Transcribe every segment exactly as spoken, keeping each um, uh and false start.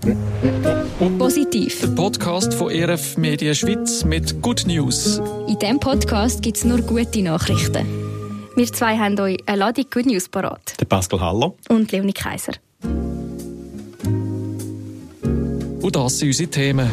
Positiv. Der Podcast von E R F Media Schweiz mit Good News. In diesem Podcast gibt es nur gute Nachrichten. Wir zwei haben euch eine Ladung Good News parat. Der Pascal Haller. Und Leonie Kaiser. Und das sind unsere Themen.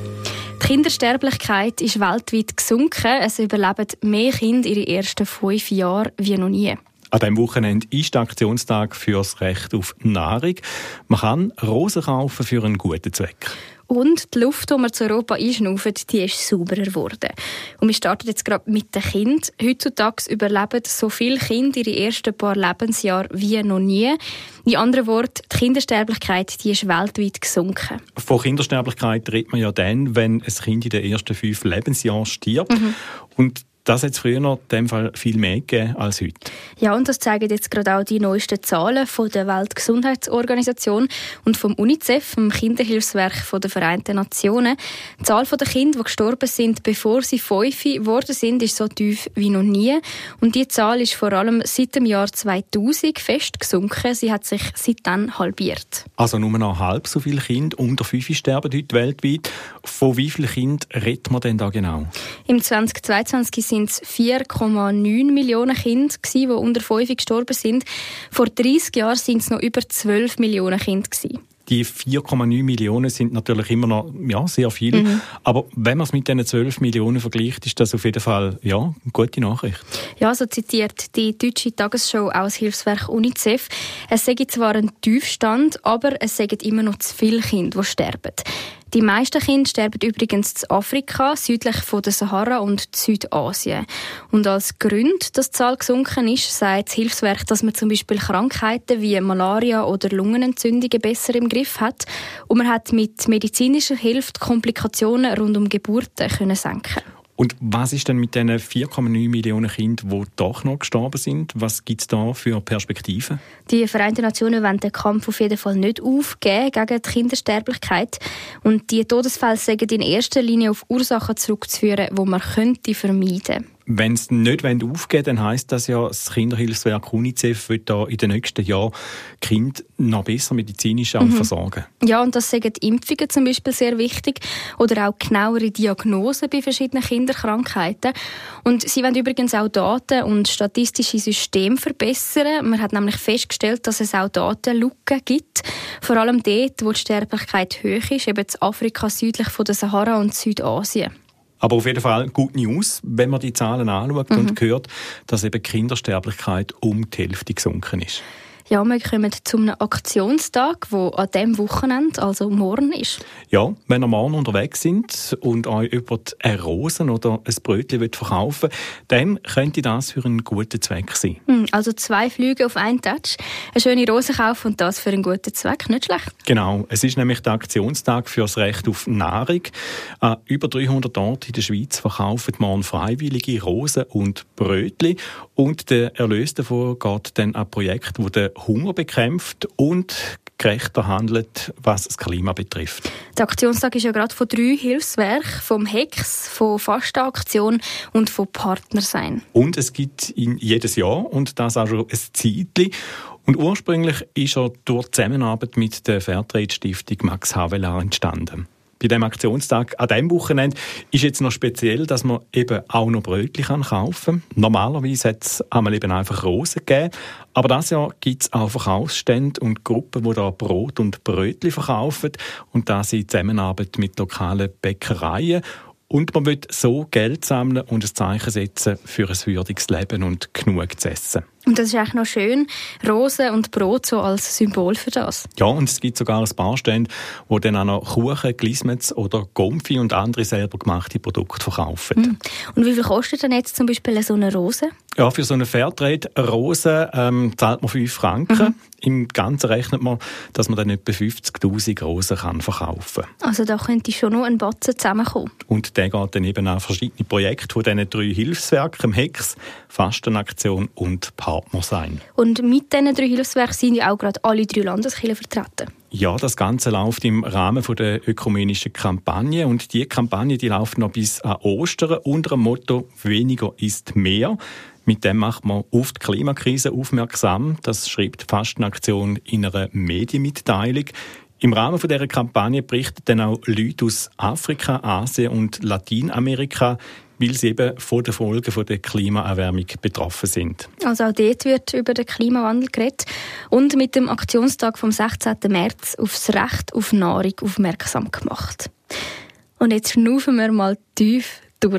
Die Kindersterblichkeit ist weltweit gesunken. Es überleben mehr Kinder ihre ersten fünf Jahre wie noch nie. An diesem Wochenende ist der Aktionstag für das Recht auf Nahrung. Man kann Rosen kaufen für einen guten Zweck. Und die Luft, die wir zu Europa einschnaufen, die ist sauberer geworden. Und wir starten jetzt gerade mit den Kindern. Heutzutage überleben so viele Kinder ihre ersten paar Lebensjahre wie noch nie. In anderen Worten, die Kindersterblichkeit die ist weltweit gesunken. Von Kindersterblichkeit redet man ja dann, wenn ein Kind in den ersten fünf Lebensjahren stirbt. Mhm. Und das hat es früher noch in dem Fall viel mehr gegeben als heute. Ja, und das zeigen jetzt gerade auch die neuesten Zahlen von der Weltgesundheitsorganisation und vom UNICEF, dem Kinderhilfswerk der Vereinten Nationen. Die Zahl der Kinder, die gestorben sind, bevor sie fünf geworden sind, ist so tief wie noch nie. Und diese Zahl ist vor allem seit dem Jahr zweitausend fest gesunken. Sie hat sich seitdem halbiert. Also nur noch halb so viele Kinder unter fünf sterben heute weltweit. Von wie vielen Kindern redet man denn da genau? Im zweitausendzweiundzwanzig sind es vier Komma neun Millionen Kinder, die unter fünf gestorben sind. Vor dreissig Jahren sind es noch über zwölf Millionen Kinder. Die vier Komma neun Millionen sind natürlich immer noch ja, sehr viel. Mhm. Aber wenn man es mit diesen zwölf Millionen vergleicht, ist das auf jeden Fall ja, eine gute Nachricht. Ja, so zitiert die deutsche Tagesschau aus Hilfswerk UNICEF. Es sei zwar ein Tiefstand, aber es seien immer noch zu viele Kinder, die sterben. Die meisten Kinder sterben übrigens in Afrika, südlich von der Sahara und Südasien. Und als Grund, dass die Zahl gesunken ist, sagt das Hilfswerk, dass man zum Beispiel Krankheiten wie Malaria oder Lungenentzündungen besser im Griff hat. Und man hat mit medizinischer Hilfe die Komplikationen rund um Geburten können senken. Und was ist denn mit diesen vier Komma neun Millionen Kindern, die doch noch gestorben sind? Was gibt es da für Perspektiven? Die Vereinten Nationen wollen den Kampf auf jeden Fall nicht aufgeben gegen die Kindersterblichkeit. Und die Todesfälle sind in erster Linie auf Ursachen zurückzuführen, die man könnte vermeiden könnte. Wenn es nicht aufgeben wollen, dann heisst das ja, das Kinderhilfswerk UNICEF wird da in den nächsten Jahren Kinder noch besser medizinisch auch mhm. versorgen. Ja, und das sind Impfungen zum Beispiel sehr wichtig oder auch genauere Diagnosen bei verschiedenen Kinderkrankheiten. Und sie wollen übrigens auch Daten und statistische Systeme verbessern. Man hat nämlich festgestellt, dass es auch Datenlücken gibt. Vor allem dort, wo die Sterblichkeit hoch ist, eben in Afrika südlich von der Sahara und Südasien. Aber auf jeden Fall Good News, wenn man die Zahlen anschaut mhm. und hört, dass eben die Kindersterblichkeit um die Hälfte gesunken ist. Ja, wir kommen zu einem Aktionstag, der an diesem Wochenende, also morgen, ist. Ja, wenn ihr morgen unterwegs sind und euch jemand eine Rose oder ein Brötchen verkaufen will, dann könnte das für einen guten Zweck sein. Also zwei Flüge auf einen Touch. Eine schöne Rose kaufen und das für einen guten Zweck, nicht schlecht. Genau, es ist nämlich der Aktionstag für das Recht auf Nahrung. An über dreihundert Orten in der Schweiz verkaufen morgen freiwillige Rosen und Brötchen. Und der Erlös davon geht dann an Projekte, die den Hunger bekämpft und gerechter handelt, was das Klima betrifft. Der Aktionstag ist ja gerade von drei Hilfswerken, vom Hex, von Fastenaktion und von Partnersein. Und es gibt ihn jedes Jahr und das auch schon ein Zeitchen. Und ursprünglich ist er durch die Zusammenarbeit mit der Fairtrade-Stiftung Max Havelaar entstanden. Bei diesem Aktionstag an diesem Wochenende ist jetzt noch speziell, dass man eben auch noch Brötchen kaufen kann. Normalerweise hat es einmal eben einfach Rosen gegeben. Aber dieses Jahr gibt es auch Verkaufsstände und Gruppen, die da Brot und Brötchen verkaufen. Und das in Zusammenarbeit mit lokalen Bäckereien. Und man will so Geld sammeln und ein Zeichen setzen für ein würdiges Leben und genug zu essen. Und das ist eigentlich noch schön, Rosen und Brot so als Symbol für das. Ja, und es gibt sogar ein paar Stände, wo dann auch noch Kuchen, Glismetz oder Gomfi und andere selber gemachte Produkte verkaufen. Mhm. Und wie viel kostet denn jetzt zum Beispiel so eine Rose? Ja, für so eine Fairtrade-Rose ähm, zahlt man fünf Franken. Mhm. Im Ganzen rechnet man, dass man dann etwa fünfzigtausend Rosen kann verkaufen kann. Also da könnte schon noch ein Batzen zusammenkommen. Und der geht dann eben an verschiedene Projekte von diesen drei Hilfswerken, Hex, Fastenaktion und Partner sein. Und mit diesen drei Hilfswerken sind ja auch gerade alle drei Landeskirchen vertreten. Ja, das Ganze läuft im Rahmen der ökumenischen Kampagne. Und die Kampagne die läuft noch bis an Ostern unter dem Motto «Weniger ist mehr». Mit dem macht man auf die Klimakrise aufmerksam. Das schreibt die Fastenaktion in einer Medienmitteilung. Im Rahmen dieser Kampagne berichten dann auch Leute aus Afrika, Asien und Lateinamerika, weil sie eben von den Folgen der Klimaerwärmung betroffen sind. Also auch dort wird über den Klimawandel geredet und mit dem Aktionstag vom sechzehnten März auf das Recht auf Nahrung aufmerksam gemacht. Und jetzt schnaufen wir mal tief durch.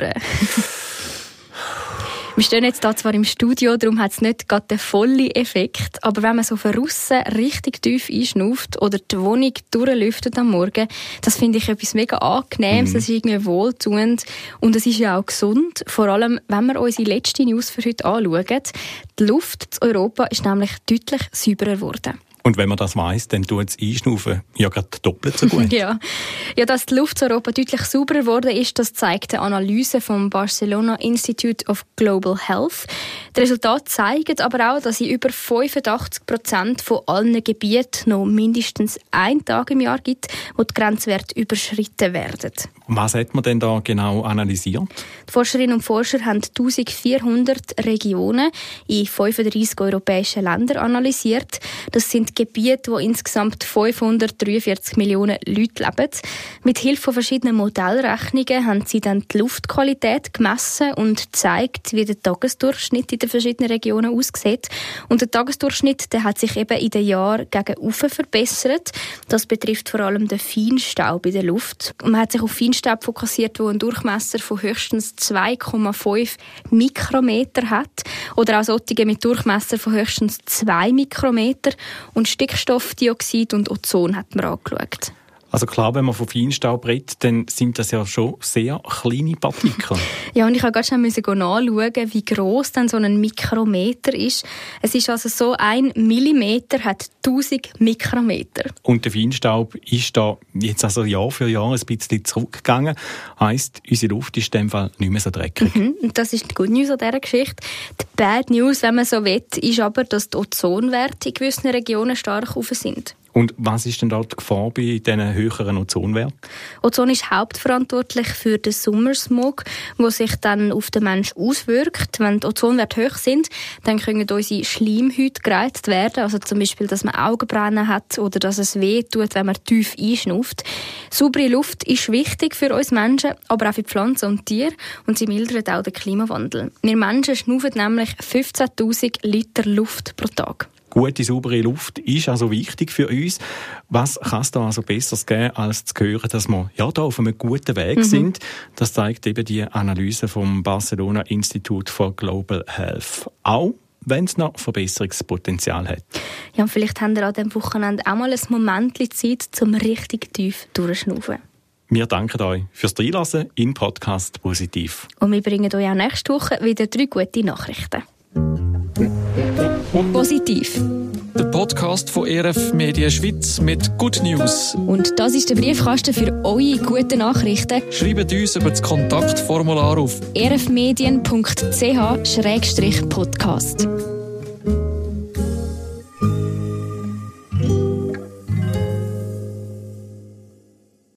Wir stehen jetzt hier zwar im Studio, darum hat es nicht gerade den vollen Effekt, aber wenn man so von aussen richtig tief einschnauft oder die Wohnung durchlüftet am Morgen, das finde ich etwas mega Angenehmes, mhm. Es ist irgendwie wohltuend und es ist ja auch gesund, vor allem wenn wir unsere letzte News für heute anschauen. Die Luft in Europa ist nämlich deutlich sauberer geworden. Und wenn man das weiss, dann tut das Einschnaufen ja gerade doppelt so gut. ja. ja, dass die Luft in Europa deutlich sauberer geworden ist, das zeigt eine Analyse vom Barcelona Institute of Global Health. Die Resultate zeigen aber auch, dass in über fünfundachtzig Prozent von allen Gebieten noch mindestens einen Tag im Jahr gibt, wo die Grenzwerte überschritten werden. Was hat man denn da genau analysiert? Die Forscherinnen und Forscher haben eintausendvierhundert Regionen in fünfunddreissig europäischen Ländern analysiert. Das sind Gebiete, wo insgesamt fünfhundertdreiundvierzig Millionen Leute leben. Mit Hilfe von verschiedenen Modellrechnungen haben sie dann die Luftqualität gemessen und gezeigt, wie der Tagesdurchschnitt in den verschiedenen Regionen aussieht. Und der Tagesdurchschnitt, der hat sich eben in den Jahren gegen oben verbessert. Das betrifft vor allem den Feinstaub in der Luft. Und man hat sich auf Feinstaub fokussiert, der einen Durchmesser von höchstens zwei Komma fünf Mikrometer hat. Oder auch solche mit Durchmesser von höchstens zwei Mikrometer. Und Stickstoffdioxid und Ozon hat man angeschaut. Also klar, wenn man von Feinstaub redet, dann sind das ja schon sehr kleine Partikel. Ja, und ich musste gerade schon nachschauen, wie gross dann so ein Mikrometer ist. Es ist also so, ein Millimeter hat tausend Mikrometer. Und der Feinstaub ist da jetzt also Jahr für Jahr ein bisschen zurückgegangen. Heisst, unsere Luft ist in dem Fall nicht mehr so dreckig. Mhm, und das ist die Good News an dieser Geschichte. Die Bad News, wenn man so will, ist aber, dass die Ozonwerte in gewissen Regionen stark hoch sind. Und was ist denn da die Gefahr bei diesen höheren Ozonwerten? Ozon ist hauptverantwortlich für den Sommersmog, der sich dann auf den Menschen auswirkt. Wenn die Ozonwerte hoch sind, dann können unsere Schleimhäute gereizt werden. Also zum Beispiel, dass man Augenbrannen hat oder dass es weh tut, wenn man tief einschnauft. Saubere Luft ist wichtig für uns Menschen, aber auch für Pflanzen und Tiere. Und sie mildert auch den Klimawandel. Wir Menschen schnaufen nämlich fünfzehntausend Liter Luft pro Tag. Gute, saubere Luft ist also wichtig für uns. Was kann es da also Besseres geben, als zu hören, dass wir ja, da auf einem guten Weg mhm. sind? Das zeigt eben die Analyse vom Barcelona Institute for Global Health. Auch wenn es noch Verbesserungspotenzial hat. Ja, und vielleicht haben wir an diesem Wochenende auch mal ein Moment Zeit, um richtig tief durchzuschnaufen. Wir danken euch fürs Reinlassen in Podcast Positiv. Und wir bringen euch auch nächste Woche wieder drei gute Nachrichten. Positiv. Der Podcast von E R F Media Schweiz mit Good News. Und das ist der Briefkasten für eure guten Nachrichten. Schreibt uns über das Kontaktformular auf e r f medien punkt c h schrägstrich podcast.